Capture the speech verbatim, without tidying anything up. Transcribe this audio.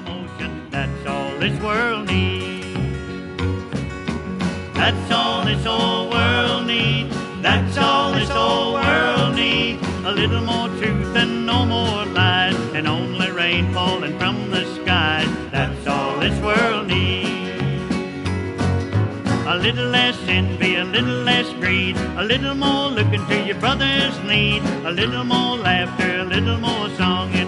emotion. That's all this world needs. That's all this old world needs. That's all this old world needs. A little more truth and no more lies, and only rain falling from the skies. That's all this world needs. A little less envy, a little less greed, a little more looking to your brother's need, a little more laughter, a little more song.